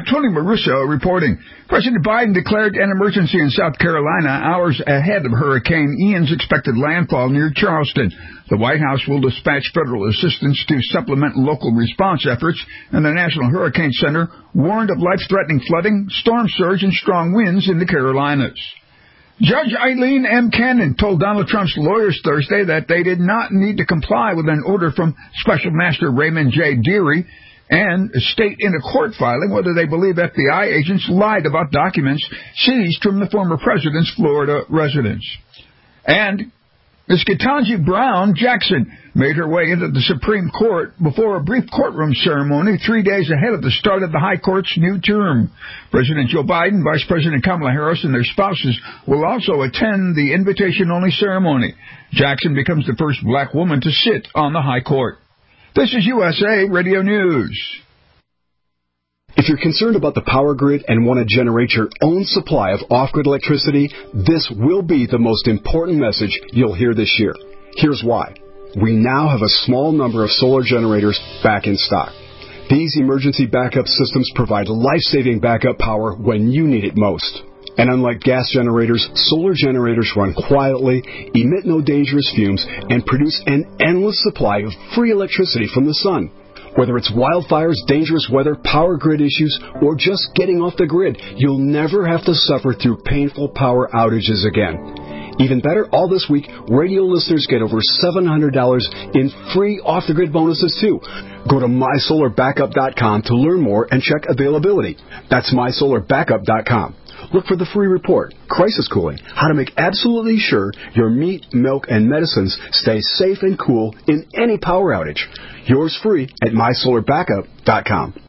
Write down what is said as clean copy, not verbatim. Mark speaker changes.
Speaker 1: Tony Maruso reporting. President Biden declared an emergency in South Carolina hours ahead of Hurricane Ian's expected landfall near Charleston. The White House will dispatch federal assistance to supplement local response efforts, and the National Hurricane Center warned of life-threatening flooding, storm surge, and strong winds in the Carolinas. Judge Eileen M. Cannon told Donald Trump's lawyers Thursday that they did not need to comply with an order from Special Master Raymond J. Dearie and state in a court filing whether they believe FBI agents lied about documents seized from the former president's Florida residence. And Ms. Ketanji Brown Jackson made her way into the Supreme Court before a brief courtroom ceremony 3 days ahead of the start of the High Court's new term. President Joe Biden, Vice President Kamala Harris, and their spouses will also attend the invitation-only ceremony. Jackson becomes the first black woman to sit on the High Court. This is USA Radio News.
Speaker 2: If you're concerned about the power grid and want to generate your own supply of off-grid electricity, this will be the most important message you'll hear this year. Here's why. We now have a small number of solar generators back in stock. These emergency backup systems provide life-saving backup power when you need it most. And unlike gas generators, solar generators run quietly, emit no dangerous fumes, and produce an endless supply of free electricity from the sun. Whether it's wildfires, dangerous weather, power grid issues, or just getting off the grid, you'll never have to suffer through painful power outages again. Even better, all this week, radio listeners get over $700 in free off-the-grid bonuses, too. Go to MySolarBackup.com to learn more and check availability. That's MySolarBackup.com. Look for the free report, Crisis Cooling, how to make absolutely sure your meat, milk, and medicines stay safe and cool in any power outage. Yours free at MySolarBackup.com.